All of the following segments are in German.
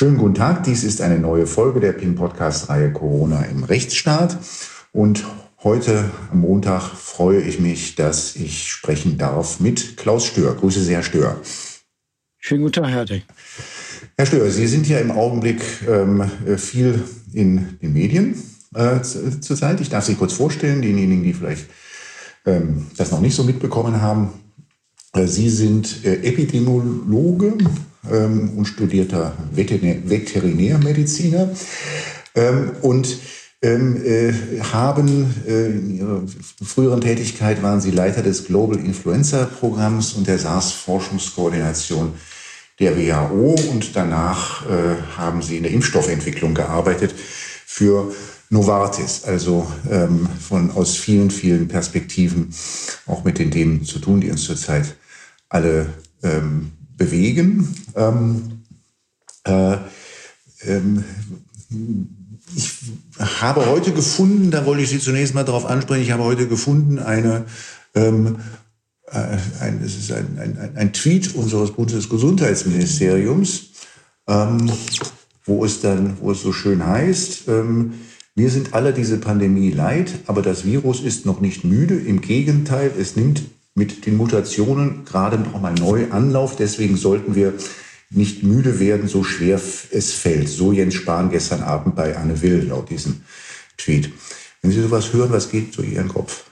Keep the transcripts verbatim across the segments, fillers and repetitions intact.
Schönen guten Tag, dies ist eine neue Folge der P I M-Podcast-Reihe Corona im Rechtsstaat. Und heute am Montag freue ich mich, dass ich sprechen darf mit Klaus Stör. Grüße Sie, Herr Stör. Schönen guten Tag, Herr Dick. Herr Stör, Sie sind ja im Augenblick ähm, viel in den Medien äh, zurzeit. Ich darf Sie kurz vorstellen, denjenigen, die vielleicht ähm, das noch nicht so mitbekommen haben. Äh, Sie sind äh, Epidemiologe ähm, und studierter Veterinär, Veterinärmediziner ähm, und ähm, äh, haben äh, in Ihrer früheren Tätigkeit waren Sie Leiter des Global Influenza Programms und der SARS-Forschungskoordination der W H O und danach äh, haben Sie in der Impfstoffentwicklung gearbeitet für Novartis, also ähm, von aus vielen, vielen Perspektiven auch mit den Themen zu tun, die uns zurzeit alle ähm, bewegen. Ähm, äh, ähm, ich habe heute gefunden, da wollte ich Sie zunächst mal darauf ansprechen, ich habe heute gefunden eine, ähm, äh, ein, es ist ein, ein, ein Tweet unseres Bundesgesundheitsministeriums, ähm, wo es dann, wo es so schön heißt, ähm, wir sind alle diese Pandemie leid, aber das Virus ist noch nicht müde. Im Gegenteil, es nimmt mit den Mutationen gerade noch mal neu Anlauf. Deswegen sollten wir nicht müde werden, so schwer es fällt. So Jens Spahn gestern Abend bei Anne Will, laut diesem Tweet. Wenn Sie sowas hören, was geht durch Ihren Kopf?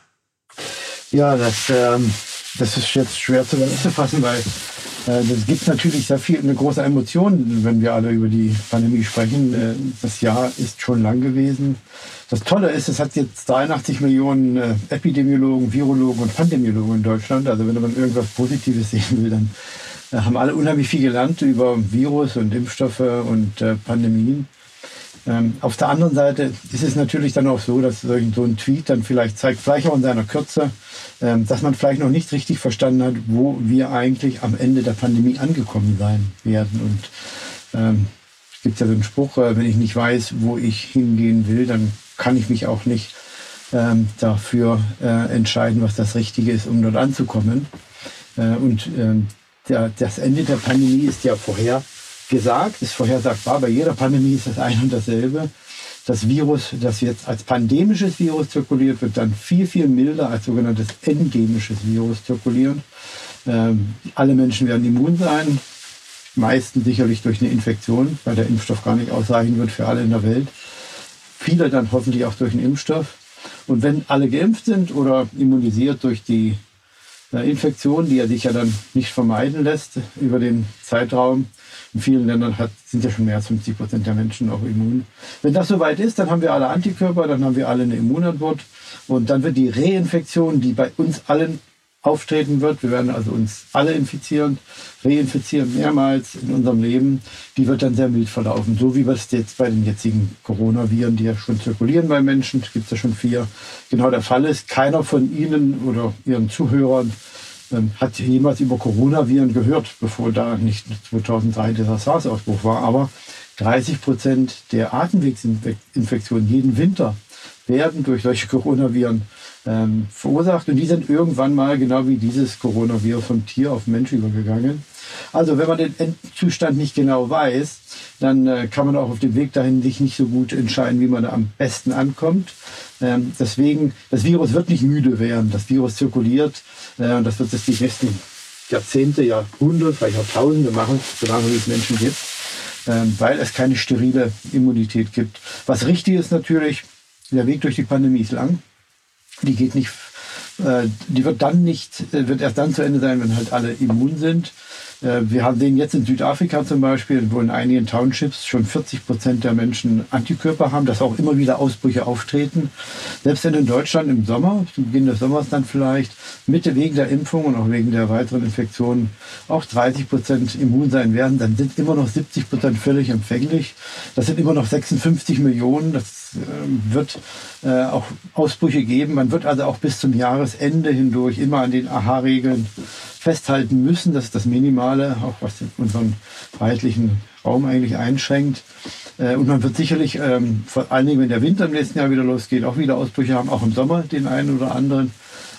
Ja, das, ähm, das ist jetzt schwer zu fassen, weil äh, das gibt natürlich sehr viel, eine große Emotion, wenn wir alle über die Pandemie sprechen. Äh, das Jahr ist schon lang gewesen. Das Tolle ist, es hat jetzt dreiundachtzig Millionen äh, Epidemiologen, Virologen und Pandemiologen in Deutschland. Also wenn man irgendwas Positives sehen will, dann äh, haben alle unheimlich viel gelernt über Virus und Impfstoffe und äh, Pandemien. Ähm, auf der anderen Seite ist es natürlich dann auch so, dass so ein Tweet dann vielleicht zeigt, vielleicht auch in seiner Kürze, ähm, dass man vielleicht noch nicht richtig verstanden hat, wo wir eigentlich am Ende der Pandemie angekommen sein werden. Und ähm, es gibt ja so einen Spruch, äh, wenn ich nicht weiß, wo ich hingehen will, dann kann ich mich auch nicht ähm, dafür äh, entscheiden, was das Richtige ist, um dort anzukommen. Äh, und ähm, der, das Ende der Pandemie ist ja vorher gesagt, ist vorhersagbar. Bei jeder Pandemie ist das ein und dasselbe. Das Virus, das jetzt als pandemisches Virus zirkuliert, wird dann viel, viel milder als sogenanntes endemisches Virus zirkulieren. Ähm, alle Menschen werden immun sein, meistens sicherlich durch eine Infektion, weil der Impfstoff gar nicht ausreichen wird für alle in der Welt. Viele dann hoffentlich auch durch einen Impfstoff. Und wenn alle geimpft sind oder immunisiert durch die äh, Infektion, die ja sich ja dann nicht vermeiden lässt über den Zeitraum, in vielen Ländern hat, sind ja schon mehr als fünfzig Prozent der Menschen auch immun. Wenn das soweit ist, dann haben wir alle Antikörper, dann haben wir alle eine Immunantwort. Und dann wird die Reinfektion, die bei uns allen auftreten wird, wir werden also uns alle infizieren, reinfizieren mehrmals in unserem Leben, die wird dann sehr mild verlaufen. So wie wir es jetzt bei den jetzigen Coronaviren, die ja schon zirkulieren bei Menschen, es gibt ja schon vier, genau der Fall ist. Keiner von Ihnen oder Ihren Zuhörern hat jemals über Coronaviren gehört, bevor da nicht zweitausenddrei dieser SARS-Ausbruch war. Aber dreißig Prozent der Atemwegsinfektionen jeden Winter werden durch solche Coronaviren ähm, verursacht. Und die sind irgendwann mal, genau wie dieses Coronavirus, vom Tier auf Mensch übergegangen. Also wenn man den Endzustand nicht genau weiß, dann äh, kann man auch auf dem Weg dahin sich nicht so gut entscheiden, wie man da am besten ankommt. Ähm, deswegen, das Virus wird nicht müde werden. Das Virus zirkuliert äh, und das wird es die nächsten Jahrzehnte, Jahrhunderte, vielleicht auch Tausende machen, solange es Menschen gibt, ähm, weil es keine sterile Immunität gibt. Was richtig ist natürlich, der Weg durch die Pandemie ist lang. Die geht nicht, äh, die wird dann nicht, äh, wird erst dann zu Ende sein, wenn halt alle immun sind. Wir haben den jetzt in Südafrika zum Beispiel, wo in einigen Townships schon vierzig Prozent der Menschen Antikörper haben, dass auch immer wieder Ausbrüche auftreten. Selbst wenn in Deutschland im Sommer, zu Beginn des Sommers dann vielleicht, Mitte wegen der Impfung und auch wegen der weiteren Infektionen auch dreißig Prozent immun sein werden, dann sind immer noch siebzig Prozent völlig empfänglich. Das sind immer noch sechsundfünfzig Millionen. Das äh, wird äh, auch Ausbrüche geben. Man wird also auch bis zum Jahresende hindurch immer an den A H A-Regeln festhalten müssen. Das ist das Minimale, auch was unseren freiheitlichen Raum eigentlich einschränkt. Und man wird sicherlich, ähm, vor allen Dingen, wenn der Winter im nächsten Jahr wieder losgeht, auch wieder Ausbrüche haben, auch im Sommer den einen oder anderen.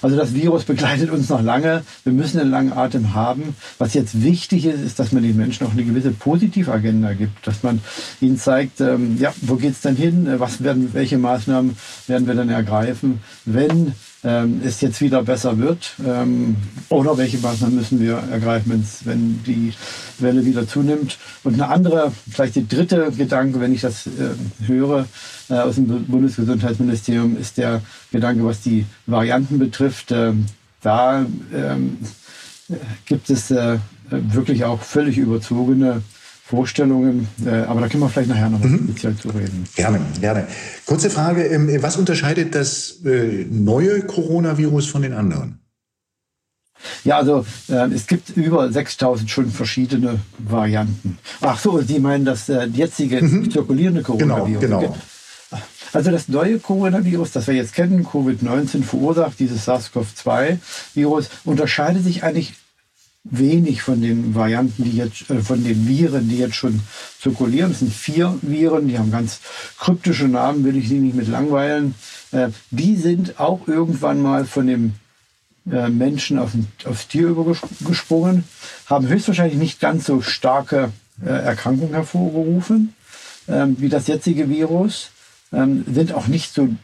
Also das Virus begleitet uns noch lange. Wir müssen einen langen Atem haben. Was jetzt wichtig ist, ist, dass man den Menschen auch eine gewisse Positivagenda gibt, dass man ihnen zeigt, ähm, ja, wo geht's denn hin? Was werden, welche Maßnahmen werden wir dann ergreifen, wenn ähm, es jetzt wieder besser wird? Ähm, oder welche Maßnahmen müssen wir ergreifen, wenn's, wenn die Welle wieder zunimmt? Und eine andere, vielleicht die dritte Gedanke, wenn ich das äh, höre äh, aus dem Bundesgesundheitsministerium, ist der Gedanke, was die Varianten betrifft. Ähm, da ähm, gibt es äh, wirklich auch völlig überzogene Vorstellungen, äh, aber da können wir vielleicht nachher noch mal mhm. speziell zu reden. Gerne, gerne. Kurze Frage, ähm, was unterscheidet das äh, neue Coronavirus von den anderen? Ja, also äh, es gibt über sechstausend schon verschiedene Varianten. Ach so, Sie meinen das äh, jetzige mhm. zirkulierende Coronavirus? Genau, genau. Also das neue Coronavirus, das wir jetzt kennen, Covid neunzehn verursacht, dieses SARS-CoV zwei Virus, unterscheidet sich eigentlich wenig von den Varianten, die jetzt, äh, von den Viren, die jetzt schon zirkulieren. Es sind vier Viren, die haben ganz kryptische Namen, will ich Sie nicht mit langweilen. Äh, die sind auch irgendwann mal von dem äh, Menschen auf, aufs Tier übergesprungen, haben höchstwahrscheinlich nicht ganz so starke äh, Erkrankungen hervorgerufen äh, wie das jetzige Virus, äh, sind auch nicht so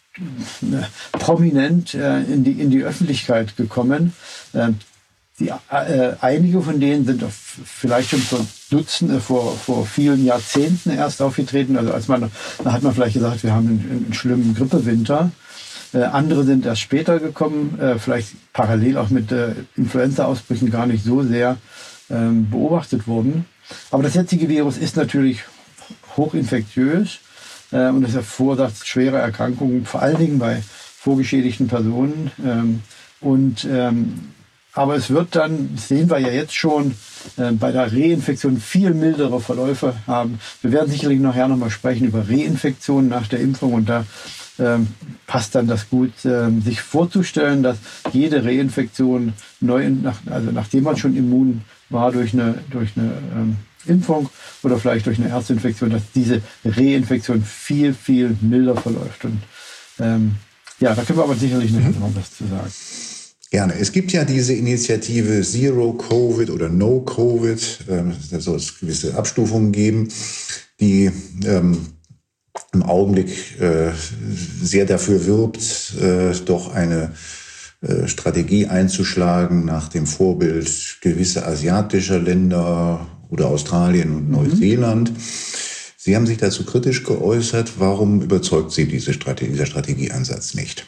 äh, prominent äh, in, die, in die Öffentlichkeit gekommen. Äh, Die, äh, einige von denen sind vielleicht schon vor Dutzenden, vor, vor vielen Jahrzehnten erst aufgetreten. Also als man, da hat man vielleicht gesagt, wir haben einen, einen schlimmen Grippewinter. Äh, andere sind erst später gekommen, äh, vielleicht parallel auch mit äh, Influenza-Ausbrüchen gar nicht so sehr ähm, beobachtet wurden. Aber das jetzige Virus ist natürlich hochinfektiös äh, und es verursacht schwere Erkrankungen, vor allen Dingen bei vorgeschädigten Personen. Ähm, und ähm, Aber es wird dann, das sehen wir ja jetzt schon, äh, bei der Reinfektion viel mildere Verläufe haben. Wir werden sicherlich nachher nochmal sprechen über Reinfektionen nach der Impfung. Und da ähm, passt dann das gut, äh, sich vorzustellen, dass jede Reinfektion, neu, nach, also nachdem man schon immun war durch eine, durch eine ähm, Impfung oder vielleicht durch eine Erstinfektion, dass diese Reinfektion viel, viel milder verläuft. Und ähm, ja, da können wir aber sicherlich noch mhm. was zu sagen. Gerne. Es gibt ja diese Initiative Zero Covid oder No Covid. Ähm, da soll es gewisse Abstufungen geben, die ähm, im Augenblick äh, sehr dafür wirbt, äh, doch eine äh, Strategie einzuschlagen nach dem Vorbild gewisser asiatischer Länder oder Australien und mhm. Neuseeland. Sie haben sich dazu kritisch geäußert. Warum überzeugt Sie diese Strategie, dieser Strategieansatz nicht?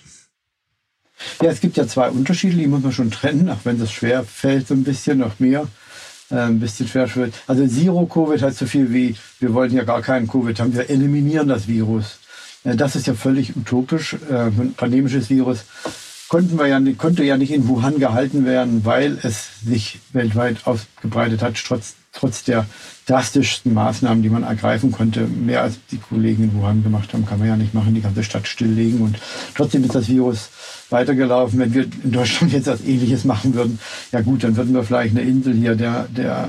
Ja, es gibt ja zwei Unterschiede, die muss man schon trennen, auch wenn das schwer fällt, so ein bisschen, auch mir äh, ein bisschen schwer fällt. Also Zero-Covid heißt so viel wie, wir wollten ja gar keinen Covid haben, wir eliminieren das Virus. Äh, das ist ja völlig utopisch. Äh, ein pandemisches Virus konnten wir ja, konnte ja nicht in Wuhan gehalten werden, weil es sich weltweit ausgebreitet hat, trotz, trotz der drastischsten Maßnahmen, die man ergreifen konnte. Mehr als die Kollegen in Wuhan gemacht haben, kann man ja nicht machen, die ganze Stadt stilllegen. Und trotzdem ist das Virus weitergelaufen. Wenn wir in Deutschland jetzt was Ähnliches machen würden, ja gut, dann würden wir vielleicht eine Insel hier der, der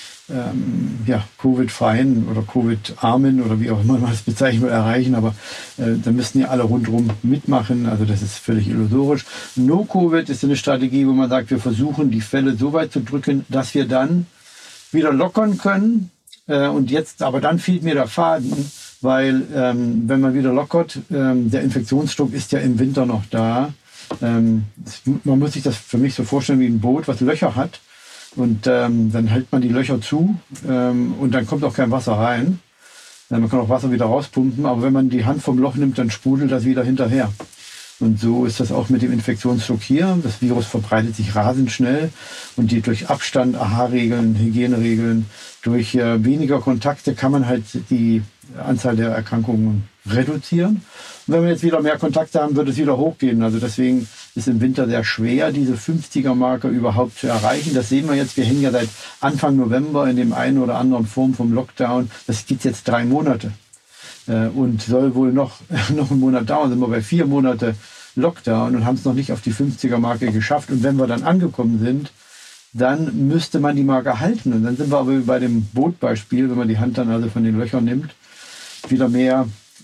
ähm, ja, Covid-freien oder Covid-armen oder wie auch immer man das bezeichnen will, erreichen. Aber äh, da müssten ja alle rundherum mitmachen. Also das ist völlig illusorisch. No-Covid ist eine Strategie, wo man sagt, wir versuchen, die Fälle so weit zu drücken, dass wir dann wieder lockern können. Äh, und jetzt, aber dann fehlt mir der Faden, weil ähm, wenn man wieder lockert, ähm, der Infektionsdruck ist ja im Winter noch da. Ähm, das, man muss sich das für mich so vorstellen wie ein Boot, was Löcher hat. Und ähm, dann hält man die Löcher zu ähm, und dann kommt auch kein Wasser rein. Äh, man kann auch Wasser wieder rauspumpen, aber wenn man die Hand vom Loch nimmt, dann sprudelt das wieder hinterher. Und so ist das auch mit dem Infektionsdruck hier. Das Virus verbreitet sich rasend schnell und die durch Abstand, A H-Regeln, Hygieneregeln, durch äh, weniger Kontakte kann man halt die Anzahl der Erkrankungen reduzieren. Und wenn wir jetzt wieder mehr Kontakte haben, wird es wieder hochgehen. Also deswegen ist im Winter sehr schwer, diese fünfziger-Marke überhaupt zu erreichen. Das sehen wir jetzt. Wir hängen ja seit Anfang November in dem einen oder anderen Form vom Lockdown. Das geht jetzt drei Monate. Und soll wohl noch, noch einen Monat dauern. Sind wir bei vier Monate Lockdown und haben es noch nicht auf die fünfziger-Marke geschafft. Und wenn wir dann angekommen sind, dann müsste man die Marke halten. Und dann sind wir aber bei dem Bootbeispiel, wenn man die Hand dann also von den Löchern nimmt, wieder mehr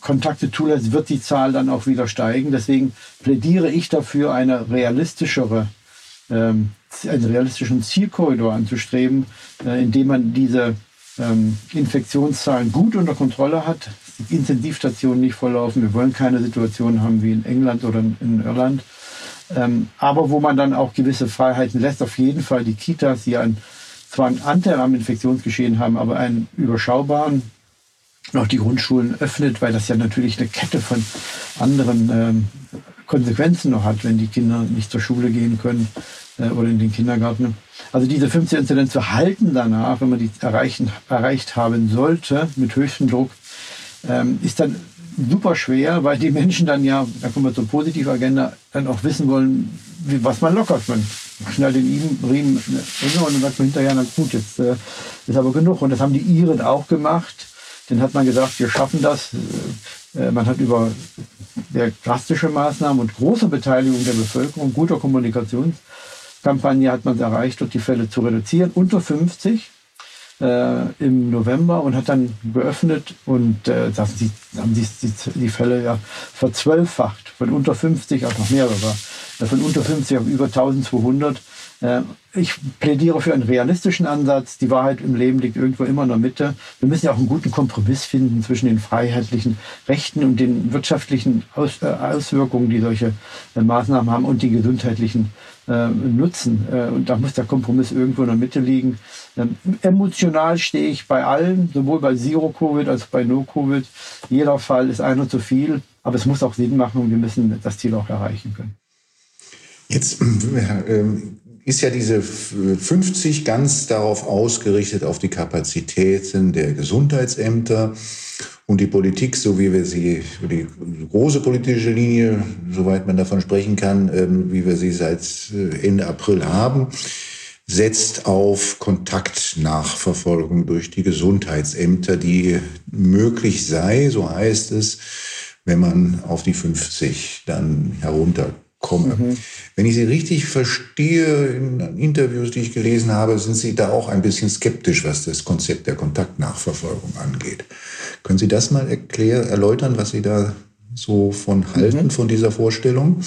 Kontakte zulässt, wird die Zahl dann auch wieder steigen. Deswegen plädiere ich dafür, eine realistischere, ähm, einen realistischen Zielkorridor anzustreben, äh, indem man diese ähm, Infektionszahlen gut unter Kontrolle hat, die Intensivstationen nicht volllaufen. Wir wollen keine Situation haben wie in England oder in Irland. Ähm, aber wo man dann auch gewisse Freiheiten lässt, auf jeden Fall die Kitas, die einen, zwar einen Anteil am Infektionsgeschehen haben, aber einen überschaubaren, auch die Grundschulen öffnet, weil das ja natürlich eine Kette von anderen ähm, Konsequenzen noch hat, wenn die Kinder nicht zur Schule gehen können äh, oder in den Kindergarten. Also diese fünfzehn Inzidenz zu halten danach, wenn man die erreichen, erreicht haben sollte, mit höchstem Druck, ähm, ist dann super schwer, weil die Menschen dann ja, da kommen wir zur positiven Agenda, dann auch wissen wollen, wie, was man lockert. Man schnallt den Riemen enger und dann sagt man hinterher, na gut, jetzt äh, ist aber genug. Und das haben die Iren auch gemacht. Dann hat man gesagt, wir schaffen das. Äh, man hat über sehr drastische Maßnahmen und große Beteiligung der Bevölkerung, guter Kommunikationskampagne hat man es erreicht, dort die Fälle zu reduzieren, unter fünfzig. Äh, im November und hat dann geöffnet und äh, das, die, haben die, die, die Fälle ja verzwölffacht, von unter fünfzig auf noch mehrere, äh, von unter fünfzig auf über eintausendzweihundert. Äh, ich plädiere für einen realistischen Ansatz. Die Wahrheit im Leben liegt irgendwo immer in der Mitte. Wir müssen ja auch einen guten Kompromiss finden zwischen den freiheitlichen Rechten und den wirtschaftlichen Aus, äh, Auswirkungen, die solche äh, Maßnahmen haben und die gesundheitlichen äh, Nutzen. Äh, und da muss der Kompromiss irgendwo in der Mitte liegen. Ähm, emotional stehe ich bei allen, sowohl bei Zero-Covid als auch bei No-Covid. Jeder Fall ist einer zu viel, aber es muss auch Sinn machen und wir müssen das Ziel auch erreichen können. Jetzt äh, ist ja diese fünfzig ganz darauf ausgerichtet, auf die Kapazitäten der Gesundheitsämter und die Politik, so wie wir sie, die große politische Linie, soweit man davon sprechen kann, äh, wie wir sie seit Ende April haben, setzt auf Kontaktnachverfolgung durch die Gesundheitsämter, die möglich sei, so heißt es, wenn man auf die fünfzig dann herunterkomme. Mhm. Wenn ich Sie richtig verstehe, in Interviews, die ich gelesen habe, sind Sie da auch ein bisschen skeptisch, was das Konzept der Kontaktnachverfolgung angeht. Können Sie das mal erklären, erläutern, was Sie da so von halten, mhm. von dieser Vorstellung?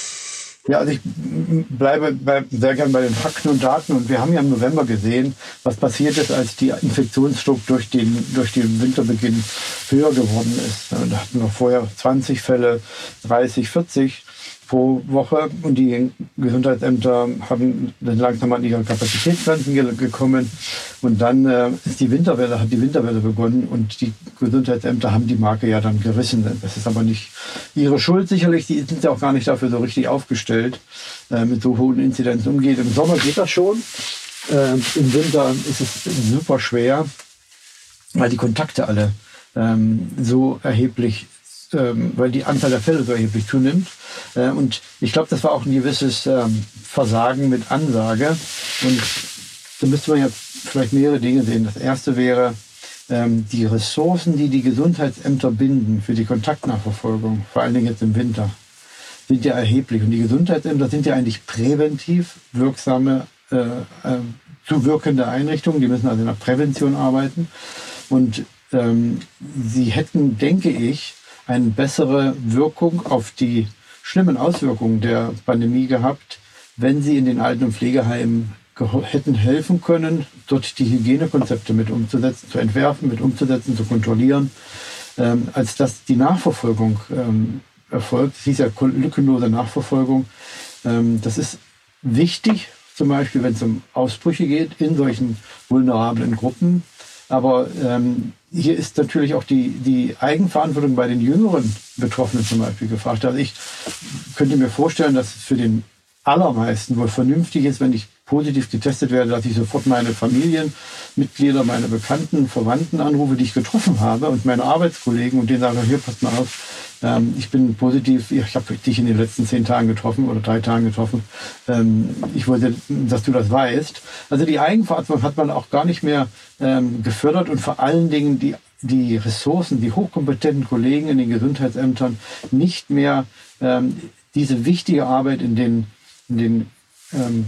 Ja, also ich bleibe bei, sehr gern bei den Fakten und Daten. Und wir haben ja im November gesehen, was passiert ist, als die Infektionsdruck durch den, durch den Winterbeginn höher geworden ist. Da hatten wir vorher zwanzig Fälle, dreißig, vierzig pro Woche. Und die Gesundheitsämter haben dann langsam an ihre Kapazitätsgrenzen ge- gekommen. Und dann äh, ist die Winterwelle, hat die Winterwelle begonnen und die Gesundheitsämter haben die Marke ja dann gerissen. Das ist aber nicht ihre Schuld sicherlich. Die sind ja auch gar nicht dafür so richtig aufgestellt, äh, mit so hohen Inzidenzen umgeht. Im Sommer geht das schon. Äh, Im Winter ist es super schwer, weil die Kontakte alle ähm, so erheblich Ähm, weil die Anzahl der Fälle so erheblich zunimmt. Äh, und ich glaube, das war auch ein gewisses ähm, Versagen mit Ansage. Und da müsste man jetzt vielleicht mehrere Dinge sehen. Das erste wäre, ähm, die Ressourcen, die die Gesundheitsämter binden für die Kontaktnachverfolgung, vor allen Dingen jetzt im Winter, sind ja erheblich. Und die Gesundheitsämter sind ja eigentlich präventiv wirksame, äh, äh, zuwirkende Einrichtungen. Die müssen also in der Prävention arbeiten. Und ähm, sie hätten, denke ich, eine bessere Wirkung auf die schlimmen Auswirkungen der Pandemie gehabt, wenn sie in den Alten- und Pflegeheimen ge- hätten helfen können, dort die Hygienekonzepte mit umzusetzen, zu entwerfen, mit umzusetzen, zu kontrollieren, ähm, als dass die Nachverfolgung ähm, erfolgt. Es hieß ja lückenlose Nachverfolgung. Ähm, das ist wichtig, zum Beispiel, wenn es um Ausbrüche geht in solchen vulnerablen Gruppen. Aber ähm, hier ist natürlich auch die, die Eigenverantwortung bei den jüngeren Betroffenen zum Beispiel gefragt. Also ich könnte mir vorstellen, dass es für den allermeisten wohl vernünftig ist, wenn ich positiv getestet werde, dass ich sofort meine Familienmitglieder, meine Bekannten, Verwandten anrufe, die ich getroffen habe und meine Arbeitskollegen und denen sage, hier, passt mal auf, ähm, ich bin positiv, ich habe dich in den letzten zehn Tagen getroffen oder drei Tagen getroffen. Ähm, ich wollte, dass du das weißt. Also die Eigenverantwortung hat man auch gar nicht mehr ähm, gefördert und vor allen Dingen die, die Ressourcen, die hochkompetenten Kollegen in den Gesundheitsämtern nicht mehr ähm, diese wichtige Arbeit in den, in den ähm,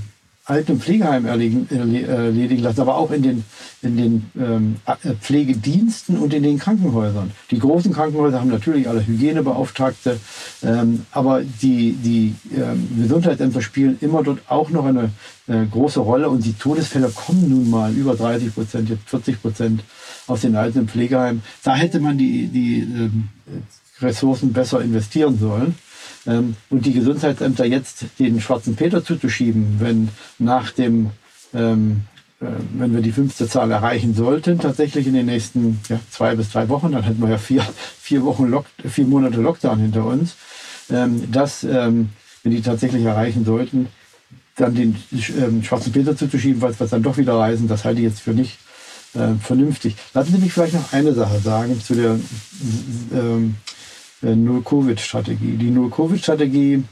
Alten- und Pflegeheimen erledigen lassen, aber auch in den, in den ähm, Pflegediensten und in den Krankenhäusern. Die großen Krankenhäuser haben natürlich alle Hygienebeauftragte, ähm, aber die, die ähm, Gesundheitsämter spielen immer dort auch noch eine äh, große Rolle und die Todesfälle kommen nun mal über dreißig Prozent, jetzt vierzig Prozent aus den Alten- und Pflegeheimen. Da hätte man die, die ähm, Ressourcen besser investieren sollen. Und die Gesundheitsämter jetzt den schwarzen Peter zuzuschieben, wenn nach dem, ähm, äh, wenn wir die fünfte Zahl erreichen sollten, tatsächlich in den nächsten ja, zwei bis drei Wochen, dann hätten wir ja vier, vier Wochen, Lock, vier Monate Lockdown hinter uns, ähm, dass, ähm, wenn die tatsächlich erreichen sollten, dann den ähm, schwarzen Peter zuzuschieben, weil wir dann doch wieder reisen, das halte ich jetzt für nicht äh, vernünftig. Lassen Sie mich vielleicht noch eine Sache sagen zu der ähm, Null-Covid-Strategie. Die Null-Covid-Strategie,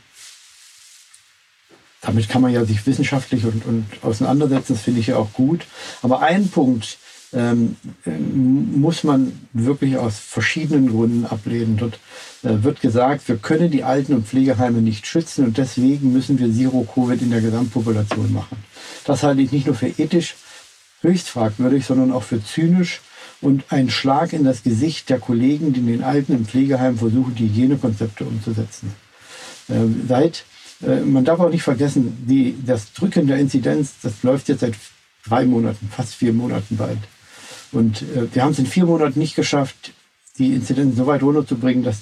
damit kann man ja sich wissenschaftlich und, und auseinandersetzen, das finde ich ja auch gut. Aber einen Punkt ähm, muss man wirklich aus verschiedenen Gründen ablehnen. Dort äh, wird gesagt, wir können die Alten- und Pflegeheime nicht schützen und deswegen müssen wir Zero-Covid in der Gesamtpopulation machen. Das halte ich nicht nur für ethisch höchst fragwürdig, sondern auch für zynisch und ein Schlag in das Gesicht der Kollegen, die in den Alten- und Pflegeheimen versuchen, die Hygienekonzepte umzusetzen. Äh, seit, äh, man darf auch nicht vergessen, die, das Drücken der Inzidenz, das läuft jetzt seit drei Monaten, fast vier Monaten bald. Und äh, wir haben es in vier Monaten nicht geschafft, die Inzidenz so weit runterzubringen, dass,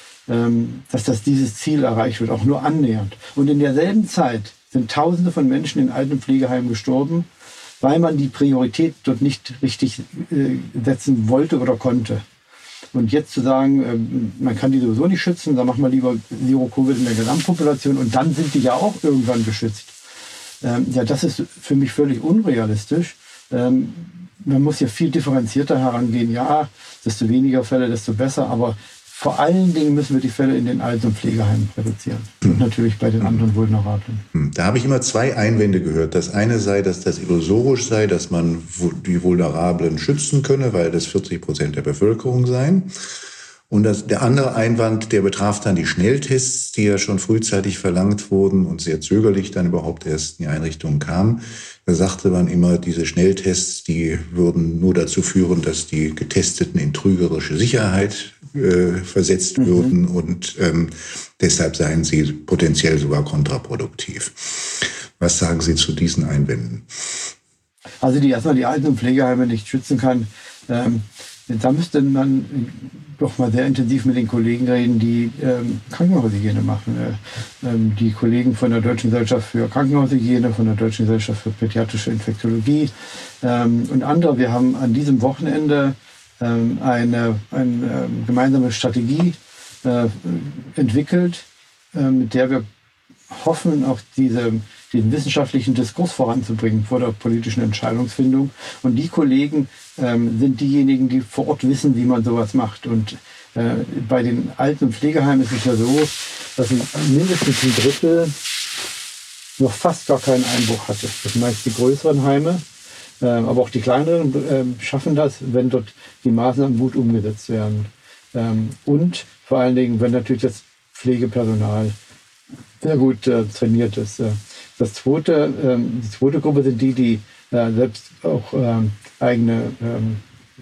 ähm, dass das dieses Ziel erreicht wird, auch nur annähernd. Und in derselben Zeit sind Tausende von Menschen in Alten- und Pflegeheimen gestorben, weil man die Priorität dort nicht richtig äh, setzen wollte oder konnte. Und jetzt zu sagen, ähm, man kann die sowieso nicht schützen, dann machen wir lieber Zero-Covid in der Gesamtpopulation und dann sind die ja auch irgendwann geschützt. Ähm, ja, das ist für mich völlig unrealistisch. Ähm, man muss ja viel differenzierter herangehen. Ja, desto weniger Fälle, desto besser. Aber vor allen Dingen müssen wir die Fälle in den Alten- und Pflegeheimen reduzieren. Und natürlich bei den anderen Vulnerablen. Da habe ich immer zwei Einwände gehört. Das eine sei, dass das illusorisch sei, dass man die Vulnerablen schützen könne, weil das vierzig Prozent der Bevölkerung seien. Und das, der andere Einwand, der betraf dann die Schnelltests, die ja schon frühzeitig verlangt wurden und sehr zögerlich dann überhaupt erst in die Einrichtungen kamen. Da sagte man immer, diese Schnelltests, die würden nur dazu führen, dass die Getesteten in trügerische Sicherheit äh, versetzt mhm. würden und ähm, deshalb seien sie potenziell sogar kontraproduktiv. Was sagen Sie zu diesen Einwänden? Also die erstmal die Alten- und Pflegeheime nicht schützen kann, ähm, da müsste man doch mal sehr intensiv mit den Kollegen reden, die ähm, Krankenhaushygiene machen. Äh, ähm, die Kollegen von der Deutschen Gesellschaft für Krankenhaushygiene, von der Deutschen Gesellschaft für Pädiatrische Infektiologie ähm, und andere. Wir haben an diesem Wochenende ähm, eine, eine äh, gemeinsame Strategie äh, entwickelt, äh, mit der wir hoffen, auch diese, diesen wissenschaftlichen Diskurs voranzubringen vor der politischen Entscheidungsfindung. Und die Kollegen ähm, sind diejenigen, die vor Ort wissen, wie man sowas macht. Und äh, bei den Alten- und Pflegeheimen ist es ja so, dass mindestens ein Drittel noch fast gar keinen Einbruch hatte. Das sind meist die größeren Heime, äh, aber auch die kleineren äh, schaffen das, wenn dort die Maßnahmen gut umgesetzt werden. Ähm, und vor allen Dingen, wenn natürlich das Pflegepersonal sehr gut äh, trainiert ist. Äh, das zweite, ähm, die zweite Gruppe sind die, die äh, selbst auch ähm, eigene ähm,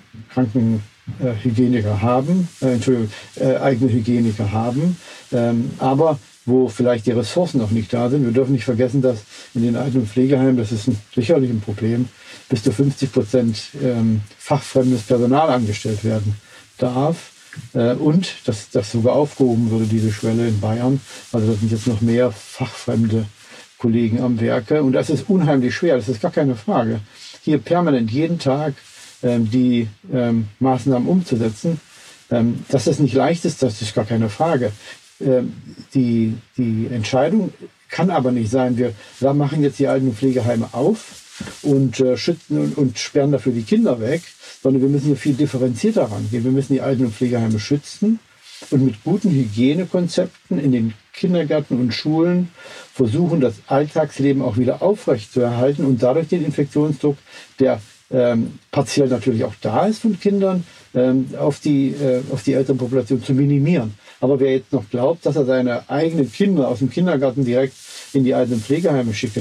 Krankenhygieniker haben, äh, Entschuldigung, äh, eigene Hygieniker haben, ähm, aber wo vielleicht die Ressourcen noch nicht da sind. Wir dürfen nicht vergessen, dass in den Alten- und Pflegeheimen, das ist ein, sicherlich ein Problem, bis zu fünfzig Prozent ähm, fachfremdes Personal angestellt werden darf. Und dass das sogar aufgehoben würde, diese Schwelle in Bayern. Also da sind jetzt noch mehr fachfremde Kollegen am Werke. Und das ist unheimlich schwer, das ist gar keine Frage. Hier permanent jeden Tag ähm, die ähm, Maßnahmen umzusetzen, ähm, dass das nicht leicht ist, das ist gar keine Frage. Ähm, die, die Entscheidung kann aber nicht sein, wir machen jetzt die Alten- und Pflegeheime auf und äh, schützen und, und sperren dafür die Kinder weg, sondern wir müssen hier viel differenzierter rangehen. Wir müssen die Alten- und Pflegeheime schützen und mit guten Hygienekonzepten in den Kindergärten und Schulen versuchen, das Alltagsleben auch wieder aufrechtzuerhalten und dadurch den Infektionsdruck, der ähm, partiell natürlich auch da ist von Kindern, ähm, auf die, äh, auf die Elternpopulation zu minimieren. Aber wer jetzt noch glaubt, dass er seine eigenen Kinder aus dem Kindergarten direkt in die Alten- und Pflegeheime schicken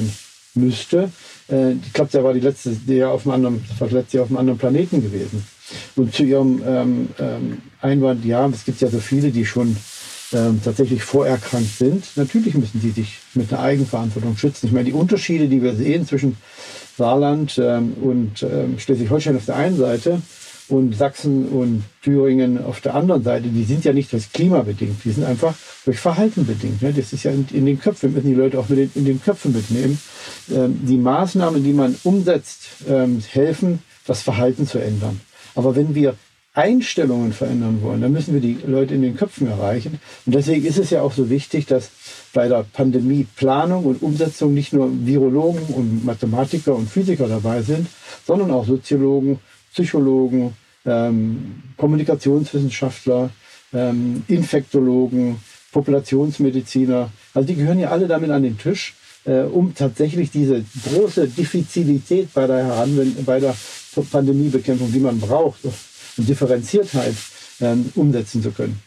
müsste. Äh, ich glaube, der war die letzte Jahr auf einem anderen, das war das letzte Jahr auf einem anderen Planeten gewesen. Und zu Ihrem ähm, ähm, Einwand, ja, es gibt ja so viele, die schon ähm, tatsächlich vorerkrankt sind. Natürlich müssen die sich mit einer Eigenverantwortung schützen. Ich meine, die Unterschiede, die wir sehen zwischen Saarland ähm, und ähm, Schleswig-Holstein auf der einen Seite und Sachsen und Thüringen auf der anderen Seite, die sind ja nicht durch Klima bedingt, die sind einfach durch Verhalten bedingt. Ne? Das ist ja in, in den Köpfen, wir müssen die Leute auch mit den, in den Köpfen mitnehmen. Ähm, die Maßnahmen, die man umsetzt, ähm, helfen, das Verhalten zu ändern. Aber wenn wir Einstellungen verändern wollen, dann müssen wir die Leute in den Köpfen erreichen. Und deswegen ist es ja auch so wichtig, dass bei der Pandemieplanung und Umsetzung nicht nur Virologen und Mathematiker und Physiker dabei sind, sondern auch Soziologen, Psychologen, ähm, Kommunikationswissenschaftler, ähm, Infektologen, Populationsmediziner. Also die gehören ja alle damit an den Tisch, äh, um tatsächlich diese große Diffizilität bei der, Heranwend- bei der Pandemiebekämpfung, die man braucht, und Differenziertheit ähm, umsetzen zu können.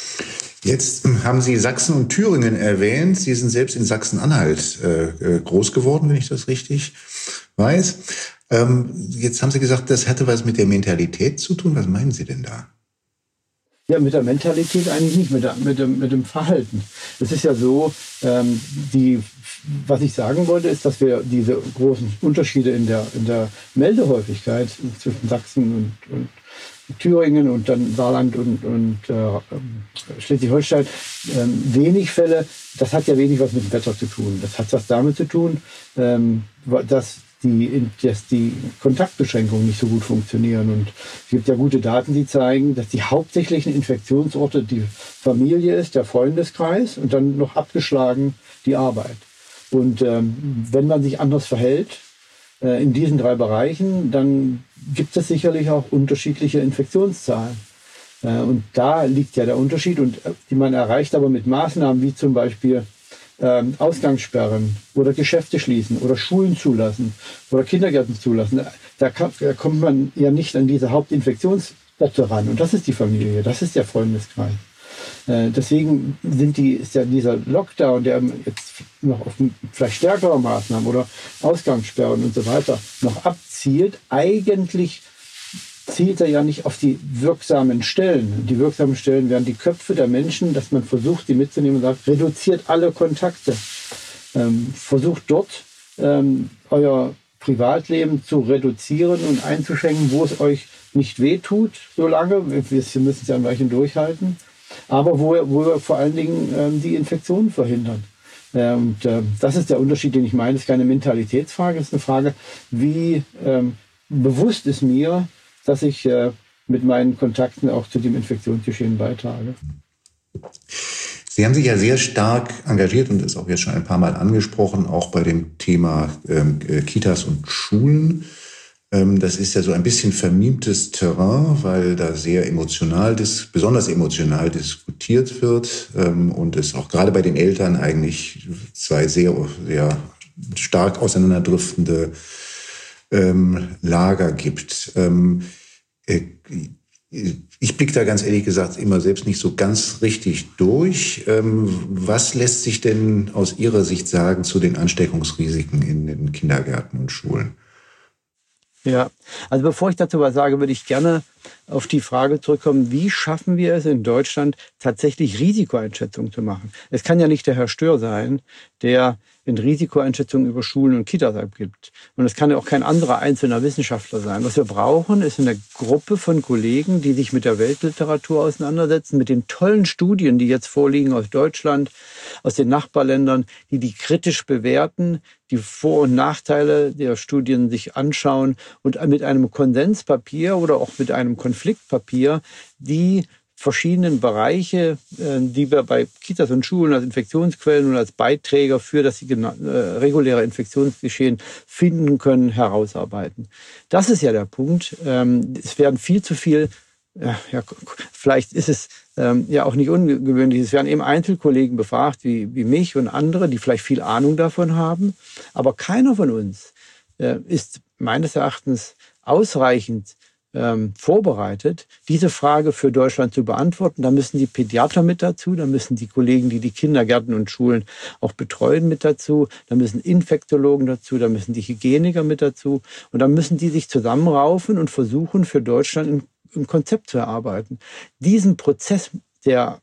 Jetzt haben Sie Sachsen und Thüringen erwähnt. Sie sind selbst in Sachsen-Anhalt äh, groß geworden, wenn ich das richtig weiß. Ähm, jetzt haben Sie gesagt, das hatte was mit der Mentalität zu tun. Was meinen Sie denn da? Ja, mit der Mentalität eigentlich nicht, mit, der, mit, dem, mit dem Verhalten. Es ist ja so, ähm, die, was ich sagen wollte, ist, dass wir diese großen Unterschiede in der, in der Meldehäufigkeit zwischen Sachsen und, und Thüringen und dann Saarland und, und äh, Schleswig-Holstein, ähm, wenig Fälle, das hat ja wenig was mit dem Wetter zu tun. Das hat was damit zu tun, ähm, dass die, dass die Kontaktbeschränkungen nicht so gut funktionieren. Und es gibt ja gute Daten, die zeigen, dass die hauptsächlichen Infektionsorte die Familie ist, der Freundeskreis und dann noch abgeschlagen die Arbeit. Und ähm, wenn man sich anders verhält, in diesen drei Bereichen, dann gibt es sicherlich auch unterschiedliche Infektionszahlen. Und da liegt ja der Unterschied, und die man erreicht aber mit Maßnahmen wie zum Beispiel ähm, Ausgangssperren oder Geschäfte schließen oder Schulen zulassen oder Kindergärten zulassen. Da, kann, da kommt man ja nicht an diese Hauptinfektionsorte ran. Und das ist die Familie, das ist der Freundeskreis. Deswegen sind die, ist ja dieser Lockdown, der jetzt noch auf vielleicht stärkere Maßnahmen oder Ausgangssperren und so weiter noch abzielt, eigentlich zielt er ja nicht auf die wirksamen Stellen. Die wirksamen Stellen wären die Köpfe der Menschen, dass man versucht, die mitzunehmen und sagt, reduziert alle Kontakte. Ähm, versucht dort ähm, euer Privatleben zu reduzieren und einzuschränken, wo es euch nicht wehtut, solange. Wir, wir müssen es ja ein Weilchen durchhalten. Aber wo, wo wir vor allen Dingen ähm, die Infektionen verhindern. Äh, und äh, das ist der Unterschied, den ich meine. Es ist keine Mentalitätsfrage, es ist eine Frage, wie ähm, bewusst ist mir, dass ich äh, mit meinen Kontakten auch zu dem Infektionsgeschehen beitrage. Sie haben sich ja sehr stark engagiert und ist auch jetzt schon ein paar Mal angesprochen, auch bei dem Thema ähm, Kitas und Schulen. Das ist ja so ein bisschen vermimtes Terrain, weil da sehr emotional, besonders emotional diskutiert wird und es auch gerade bei den Eltern eigentlich zwei sehr, sehr stark auseinanderdriftende Lager gibt. Ich blicke da ganz ehrlich gesagt immer selbst nicht so ganz richtig durch. Was lässt sich denn aus Ihrer Sicht sagen zu den Ansteckungsrisiken in den Kindergärten und Schulen? Ja, also bevor ich dazu was sage, würde ich gerne auf die Frage zurückkommen, wie schaffen wir es in Deutschland tatsächlich Risikoeinschätzungen zu machen? Es kann ja nicht der Herr Stör sein, der in Risikoeinschätzungen über Schulen und Kitas abgibt. Und es kann ja auch kein anderer einzelner Wissenschaftler sein. Was wir brauchen, ist eine Gruppe von Kollegen, die sich mit der Weltliteratur auseinandersetzen, mit den tollen Studien, die jetzt vorliegen aus Deutschland, aus den Nachbarländern, die die kritisch bewerten, die Vor- und Nachteile der Studien sich anschauen und mit einem Konsenspapier oder auch mit einem Konfliktpapier die verschiedenen Bereiche, die wir bei Kitas und Schulen als Infektionsquellen und als Beiträger für das reguläre Infektionsgeschehen finden können, herausarbeiten. Das ist ja der Punkt. Es werden viel zu viel, ja, vielleicht ist es ja auch nicht ungewöhnlich, es werden eben Einzelkollegen befragt, wie, wie mich und andere, die vielleicht viel Ahnung davon haben. Aber keiner von uns ist meines Erachtens ausreichend ähm, vorbereitet, diese Frage für Deutschland zu beantworten. Da müssen die Pädiater mit dazu, da müssen die Kollegen, die die Kindergärten und Schulen auch betreuen, mit dazu, da müssen Infektologen dazu, da müssen die Hygieniker mit dazu und dann müssen die sich zusammenraufen und versuchen, für Deutschland ein, ein Konzept zu erarbeiten. Diesen Prozess der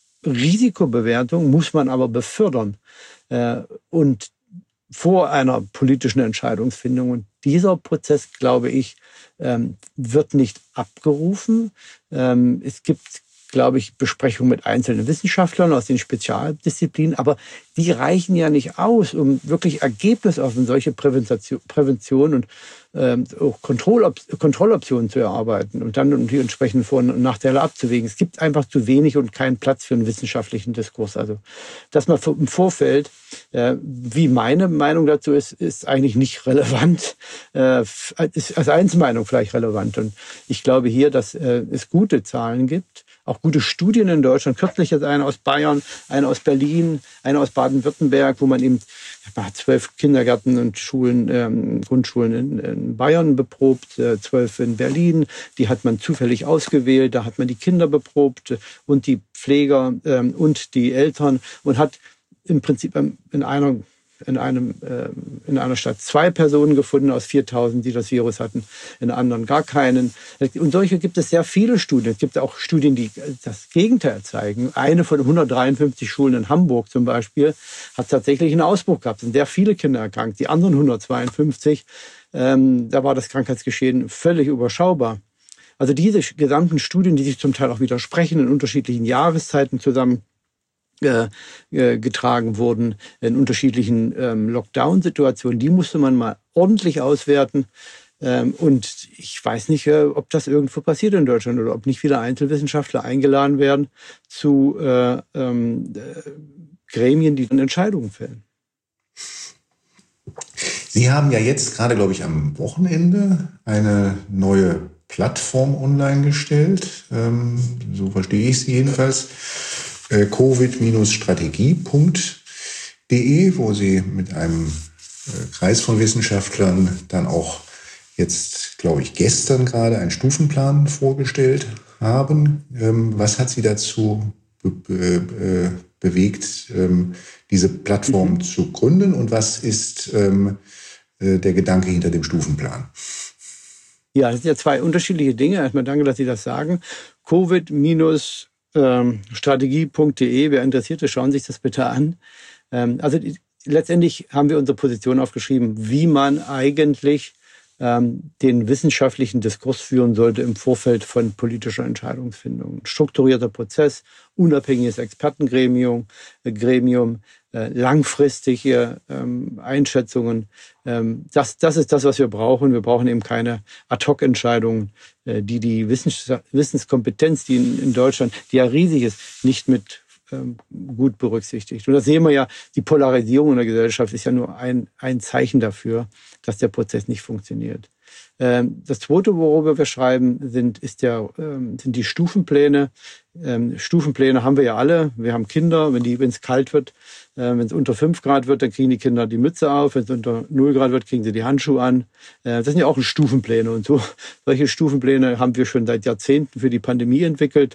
Risikobewertung muss man aber befördern äh, und vor einer politischen Entscheidungsfindung. Und dieser Prozess, glaube ich, ähm, wird nicht abgerufen. Ähm, es gibt, glaube ich, Besprechungen mit einzelnen Wissenschaftlern aus den Spezialdisziplinen, aber die reichen ja nicht aus, um wirklich ergebnisoffen solche Prävention, Prävention und ähm, auch Kontrollop Kontrolloptionen zu erarbeiten und dann die entsprechenden Vor- und Nachteile abzuwägen. Es gibt einfach zu wenig und keinen Platz für einen wissenschaftlichen Diskurs. Also, dass man im Vorfeld, äh, wie meine Meinung dazu ist, ist eigentlich nicht relevant. Äh, ist als Einzelmeinung vielleicht relevant. Und ich glaube hier, dass äh, es gute Zahlen gibt, auch gute Studien in Deutschland. Kürzlich jetzt eine aus Bayern, eine aus Berlin, eine aus Baden-Württemberg, wo man eben man hat zwölf Kindergärten und Schulen, ähm, Grundschulen in, in Bayern beprobt, äh, zwölf in Berlin. Die hat man zufällig ausgewählt. Da hat man die Kinder beprobt äh, und die Pfleger ähm, und die Eltern und hat im Prinzip in einer in einem äh, in einer Stadt zwei Personen gefunden aus viertausend, die das Virus hatten, in anderen gar keinen. Und solche gibt es sehr viele Studien. Es gibt auch Studien, die das Gegenteil zeigen. Eine von hundertdreiundfünfzig Schulen in Hamburg zum Beispiel hat tatsächlich einen Ausbruch gehabt. Es sind sehr viele Kinder erkrankt. Die anderen hundertzweiundfünfzig, ähm, da war das Krankheitsgeschehen völlig überschaubar. Also diese gesamten Studien, die sich zum Teil auch widersprechen, in unterschiedlichen Jahreszeiten zusammen Äh, getragen wurden in unterschiedlichen ähm, Lockdown-Situationen. Die musste man mal ordentlich auswerten. Ähm, und ich weiß nicht, äh, ob das irgendwo passiert in Deutschland oder ob nicht wieder Einzelwissenschaftler eingeladen werden zu äh, ähm, äh, Gremien, die dann Entscheidungen fällen. Sie haben ja jetzt gerade, glaube ich, am Wochenende eine neue Plattform online gestellt. Ähm, so verstehe ich sie jedenfalls. Covid Strategie Punkt de, wo Sie mit einem Kreis von Wissenschaftlern dann auch jetzt, glaube ich, gestern gerade einen Stufenplan vorgestellt haben. Was hat Sie dazu be be bewegt, diese Plattform mhm. zu gründen und was ist der Gedanke hinter dem Stufenplan? Ja, das sind ja zwei unterschiedliche Dinge. Erstmal danke, dass Sie das sagen. Covid Strategie Punkt de, wer interessiert ist, schauen Sie sich das bitte an. Also letztendlich haben wir unsere Position aufgeschrieben, wie man eigentlich ähm, den wissenschaftlichen Diskurs führen sollte im Vorfeld von politischer Entscheidungsfindung. Strukturierter Prozess, unabhängiges Expertengremium, äh, Gremium, äh, langfristige ähm, Einschätzungen. Ähm, das, das ist das, was wir brauchen. Wir brauchen eben keine Ad-hoc-Entscheidungen, äh, die die Wissens Wissenskompetenz, die in, in Deutschland, die ja riesig ist, nicht mit gut berücksichtigt. Und da sehen wir ja, die Polarisierung in der Gesellschaft ist ja nur ein, ein Zeichen dafür, dass der Prozess nicht funktioniert. Das Zweite, worüber wir schreiben, sind, ist der, sind die Stufenpläne. Stufenpläne haben wir ja alle. Wir haben Kinder, wenn die, wenn es kalt wird, wenn es unter fünf Grad wird, dann kriegen die Kinder die Mütze auf. Wenn es unter null Grad wird, kriegen sie die Handschuhe an. Das sind ja auch Stufenpläne. Und so solche Stufenpläne haben wir schon seit Jahrzehnten für die Pandemie entwickelt.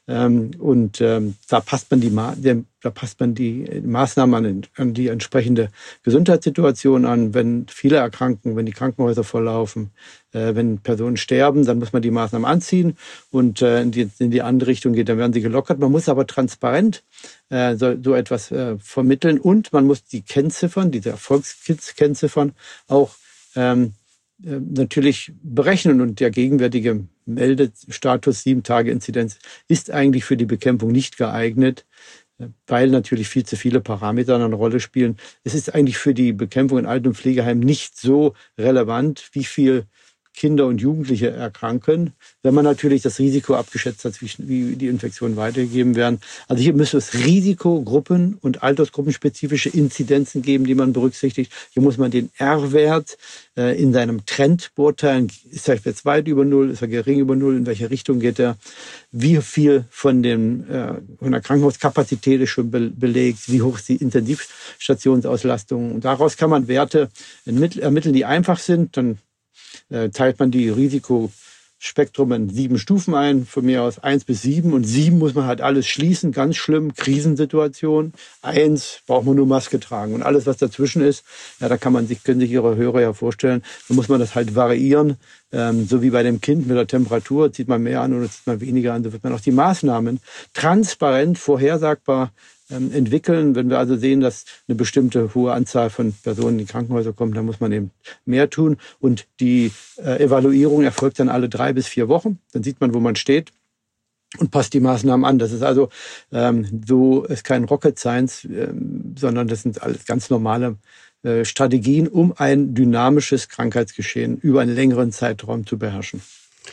Und da passt man die, da passt man die Maßnahmen an, an die entsprechende Gesundheitssituation an. Wenn viele erkranken, wenn die Krankenhäuser volllaufen, wenn Personen sterben, dann muss man die Maßnahmen anziehen und in die, in die andere Richtung geht, dann werden sie gelockert. Man muss aber transparent äh, so, so etwas äh, vermitteln und man muss die Kennziffern, diese Erfolgskennziffern auch ähm, äh, natürlich berechnen. Und der gegenwärtige Meldestatus sieben Tage Inzidenz ist eigentlich für die Bekämpfung nicht geeignet, weil natürlich viel zu viele Parameter eine Rolle spielen. Es ist eigentlich für die Bekämpfung in Alten- und Pflegeheimen nicht so relevant, wie viel Kinder und Jugendliche erkranken, wenn man natürlich das Risiko abgeschätzt hat, wie die Infektionen weitergegeben werden. Also hier müssen es Risikogruppen und altersgruppenspezifische Inzidenzen geben, die man berücksichtigt. Hier muss man den R-Wert äh, in seinem Trend beurteilen. Ist er jetzt weit über Null? Ist er gering über Null? In welche Richtung geht er? Wie viel von, dem, äh, von der Krankenhauskapazität ist schon be belegt? Wie hoch ist die Intensivstationsauslastung? Und daraus kann man Werte ermitteln, die einfach sind. Dann teilt man die Risiko Spektrum in sieben Stufen ein, von mir aus eins bis sieben. Und sieben muss man halt alles schließen, ganz schlimm, Krisensituation. Eins braucht man nur Maske tragen. Und alles, was dazwischen ist, ja, da kann man sich, können sich Ihre Hörer ja vorstellen, da muss man das halt variieren. Ähm, so wie bei dem Kind mit der Temperatur, zieht man mehr an oder zieht man weniger an, so wird man auch die Maßnahmen transparent, vorhersagbar ähm, entwickeln. Wenn wir also sehen, dass eine bestimmte hohe Anzahl von Personen in die Krankenhäuser kommt, dann muss man eben mehr tun. Und die äh, Evaluierung erfolgt dann alle drei bis vier Wochen. Dann sieht man, wo man steht und passt die Maßnahmen an. Das ist also ähm, so, ist kein Rocket Science, ähm, sondern das sind alles ganz normale äh, Strategien, um ein dynamisches Krankheitsgeschehen über einen längeren Zeitraum zu beherrschen.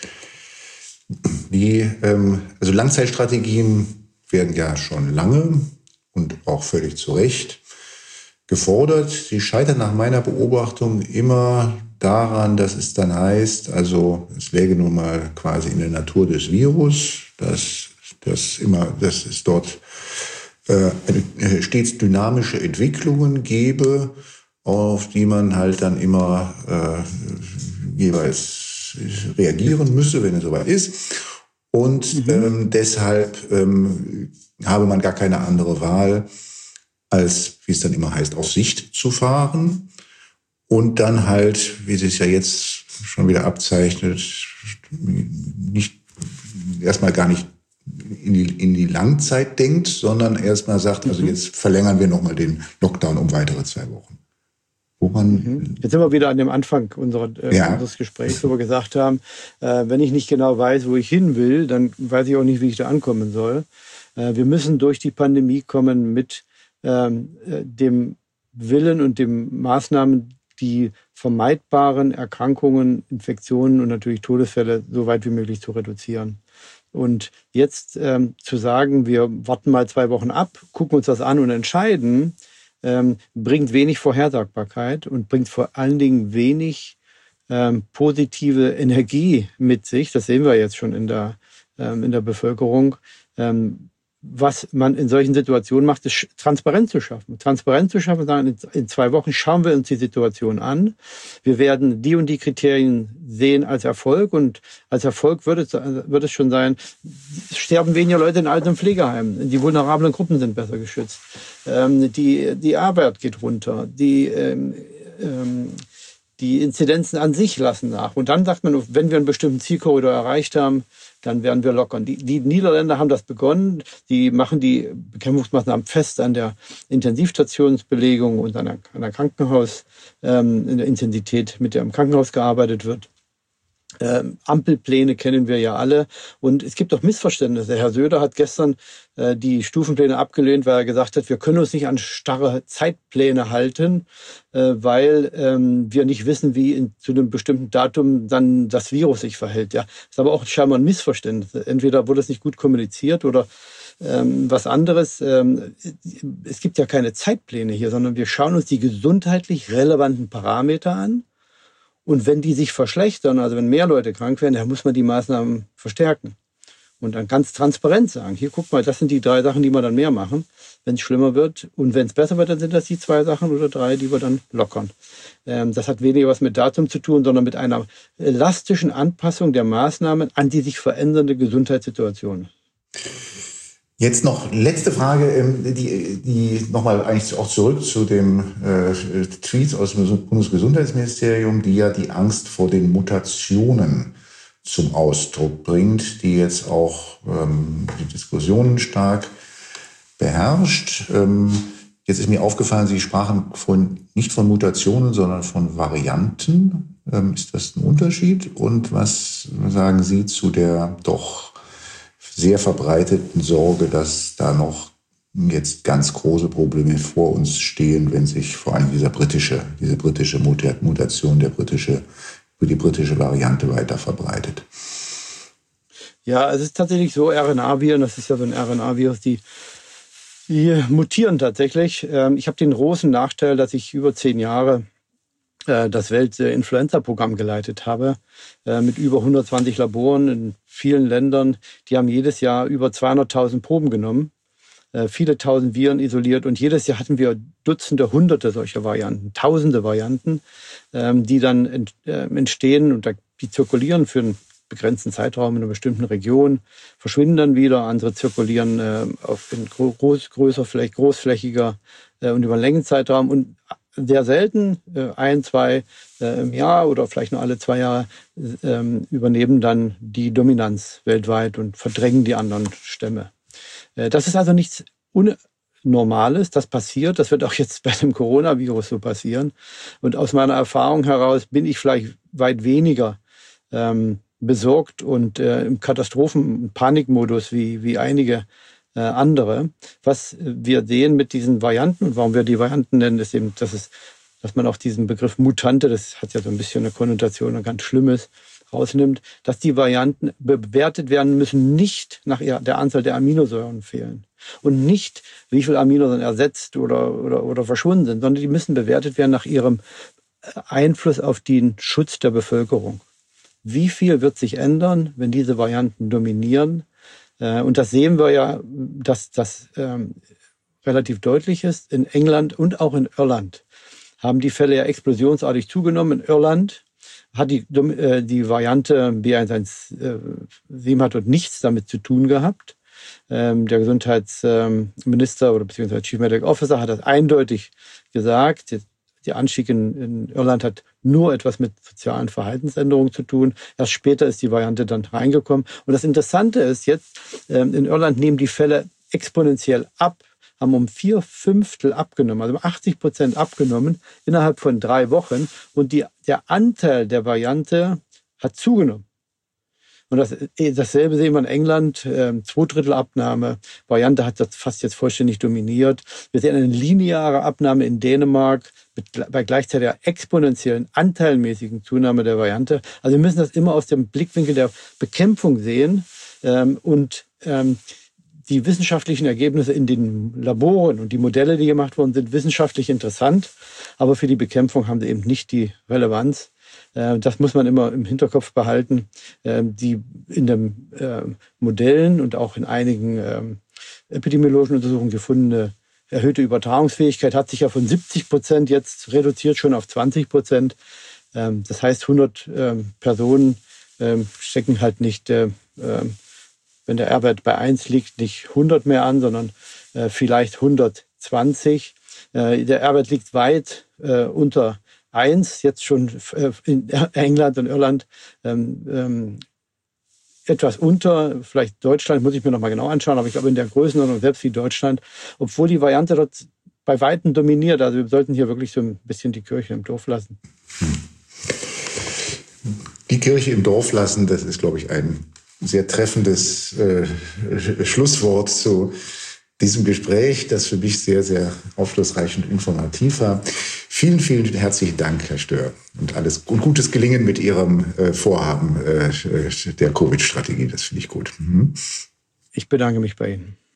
Die, ähm, also Langzeitstrategien werden ja schon lange und auch völlig zu Recht gefordert. Sie scheitern nach meiner Beobachtung immer daran, dass es dann heißt, also es läge nun mal quasi in der Natur des Virus, dass, dass, immer, dass es dort äh, eine, stets dynamische Entwicklungen gebe, auf die man halt dann immer äh, jeweils reagieren müsse, wenn es soweit ist. Und mhm. ähm, deshalb ähm, habe man gar keine andere Wahl, als, wie es dann immer heißt, auf Sicht zu fahren. Und dann halt, wie es sich ja jetzt schon wieder abzeichnet, nicht erstmal gar nicht in die, in die Langzeit denkt, sondern erstmal sagt, also jetzt verlängern wir nochmal den Lockdown um weitere zwei Wochen. Woran Jetzt sind wir wieder an dem Anfang unserer, äh, ja. unseres Gesprächs, wo wir gesagt haben, äh, wenn ich nicht genau weiß, wo ich hin will, dann weiß ich auch nicht, wie ich da ankommen soll. Äh, wir müssen durch die Pandemie kommen mit ähm, äh, dem Willen und den Maßnahmen, die vermeidbaren Erkrankungen, Infektionen und natürlich Todesfälle so weit wie möglich zu reduzieren. Und jetzt ähm, zu sagen, wir warten mal zwei Wochen ab, gucken uns das an und entscheiden, ähm, bringt wenig Vorhersagbarkeit und bringt vor allen Dingen wenig ähm, positive Energie mit sich. Das sehen wir jetzt schon in der, ähm, in der Bevölkerung. Ähm, Was man in solchen Situationen macht, ist transparent zu schaffen. Transparent zu schaffen, sagen, in zwei Wochen schauen wir uns die Situation an. Wir werden die und die Kriterien sehen als Erfolg. Und als Erfolg wird es, wird es schon sein, es sterben weniger Leute in Alten- und Pflegeheimen. Die vulnerablen Gruppen sind besser geschützt. Ähm, die, die Arbeit geht runter. Die, ähm, ähm, die Inzidenzen an sich lassen nach. Und dann sagt man, wenn wir einen bestimmten Zielkorridor erreicht haben, dann werden wir lockern. Die, die Niederländer haben das begonnen. Die machen die Bekämpfungsmaßnahmen fest an der Intensivstationsbelegung und an der, an der Krankenhaus, ähm, in der Intensität, mit der im Krankenhaus gearbeitet wird. Ähm, Ampelpläne kennen wir ja alle. Und es gibt auch Missverständnisse. Herr Söder hat gestern äh, die Stufenpläne abgelehnt, weil er gesagt hat, wir können uns nicht an starre Zeitpläne halten, äh, weil ähm, wir nicht wissen, wie in, zu einem bestimmten Datum dann das Virus sich verhält. Ja, das ist aber auch scheinbar ein Missverständnis. Entweder wurde es nicht gut kommuniziert oder ähm, was anderes. Ähm, es gibt ja keine Zeitpläne hier, sondern wir schauen uns die gesundheitlich relevanten Parameter an. Und wenn die sich verschlechtern, also wenn mehr Leute krank werden, dann muss man die Maßnahmen verstärken. Und dann ganz transparent sagen, hier guck mal, das sind die drei Sachen, die wir dann mehr machen, wenn es schlimmer wird. Und wenn es besser wird, dann sind das die zwei Sachen oder drei, die wir dann lockern. Ähm, das hat weniger was mit Datum zu tun, sondern mit einer elastischen Anpassung der Maßnahmen an die sich verändernde Gesundheitssituation. Jetzt noch letzte Frage, die, die nochmal eigentlich auch zurück zu dem äh, Tweet aus dem Bundesgesundheitsministerium, die ja die Angst vor den Mutationen zum Ausdruck bringt, die jetzt auch ähm, die Diskussionen stark beherrscht. Ähm, jetzt ist mir aufgefallen, Sie sprachen von, nicht von Mutationen, sondern von Varianten. Ähm, ist das ein Unterschied? Und was sagen Sie zu der doch sehr verbreiteten Sorge, dass da noch jetzt ganz große Probleme vor uns stehen, wenn sich vor allem dieser britische, diese britische Mutation, der britische, die britische Variante weiter verbreitet? Ja, es ist tatsächlich so, R N A-Viren, das ist ja so ein R N A-Virus, die, die mutieren tatsächlich. Ich habe den großen Nachteil, dass ich über zehn Jahre das Welt-Influenza-Programm geleitet habe, mit über hundertzwanzig Laboren in vielen Ländern. Die haben jedes Jahr über zweihunderttausend Proben genommen, viele tausend Viren isoliert und jedes Jahr hatten wir Dutzende, Hunderte solcher Varianten, tausende Varianten, die dann entstehen und die zirkulieren für ein begrenzten Zeitraum in einer bestimmten Region, verschwinden dann wieder, andere zirkulieren äh, auf in groß, größer, vielleicht großflächiger äh, und über einen längeren Zeitraum und sehr selten, äh, ein, zwei äh, im Jahr oder vielleicht nur alle zwei Jahre, äh, übernehmen dann die Dominanz weltweit und verdrängen die anderen Stämme. Äh, das ist also nichts Unnormales, das passiert, das wird auch jetzt bei dem Coronavirus so passieren. Und aus meiner Erfahrung heraus bin ich vielleicht weit weniger ähm, besorgt und äh, im Katastrophen- und Panikmodus wie, wie einige äh, andere. Was wir sehen mit diesen Varianten und warum wir die Varianten nennen, ist eben, dass, es, dass man auch diesen Begriff Mutante, das hat ja so ein bisschen eine Konnotation und ganz Schlimmes, rausnimmt, dass die Varianten bewertet werden müssen, nicht nach der Anzahl der Aminosäuren fehlen und nicht, wie viele Aminosäuren ersetzt oder, oder, oder verschwunden sind, sondern die müssen bewertet werden nach ihrem Einfluss auf den Schutz der Bevölkerung. Wie viel wird sich ändern, wenn diese Varianten dominieren? Und das sehen wir ja, dass das ähm, relativ deutlich ist. In England und auch in Irland haben die Fälle ja explosionsartig zugenommen. In Irland hat die, äh, die Variante B eins eins sieben hat dort nichts damit zu tun gehabt. Ähm, der Gesundheitsminister oder beziehungsweise Chief Medical Officer hat das eindeutig gesagt. Der Anstieg in, in Irland hat nur etwas mit sozialen Verhaltensänderungen zu tun. Erst später ist die Variante dann reingekommen. Und das Interessante ist jetzt, ähm, in Irland nehmen die Fälle exponentiell ab, haben um vier Fünftel abgenommen, also um achtzig Prozent abgenommen innerhalb von drei Wochen. Und die, der Anteil der Variante hat zugenommen. Und das, dasselbe sehen wir in England, äh, zwei Drittel Abnahme. Variante hat das fast jetzt vollständig dominiert. Wir sehen eine lineare Abnahme in Dänemark mit, bei gleichzeitiger exponentiellen, anteilmäßigen Zunahme der Variante. Also wir müssen das immer aus dem Blickwinkel der Bekämpfung sehen. Ähm, und ähm, die wissenschaftlichen Ergebnisse in den Laboren und die Modelle, die gemacht worden sind, wissenschaftlich interessant. Aber für die Bekämpfung haben sie eben nicht die Relevanz. Das muss man immer im Hinterkopf behalten. Die in den Modellen und auch in einigen epidemiologischen Untersuchungen gefundene erhöhte Übertragungsfähigkeit hat sich ja von siebzig Prozent jetzt reduziert schon auf zwanzig Prozent. Das heißt, hundert Personen stecken halt nicht, wenn der R-Wert bei eins liegt, nicht hundert mehr an, sondern vielleicht hundertzwanzig. Der R-Wert liegt weit unter eins, jetzt schon in England und Irland ähm, ähm, etwas unter, vielleicht Deutschland, muss ich mir noch mal genau anschauen, aber ich glaube in der Größenordnung selbst wie Deutschland, obwohl die Variante dort bei Weitem dominiert. Also wir sollten hier wirklich so ein bisschen die Kirche im Dorf lassen. Die Kirche im Dorf lassen, das ist, glaube ich, ein sehr treffendes äh, Schlusswort zu diesem Gespräch, das für mich sehr, sehr aufschlussreich und informativ war. Vielen, vielen herzlichen Dank, Herr Stör, und alles und gutes Gelingen mit Ihrem äh, Vorhaben äh, der Covid-Strategie. Das finde ich gut. Mhm. Ich bedanke mich bei Ihnen.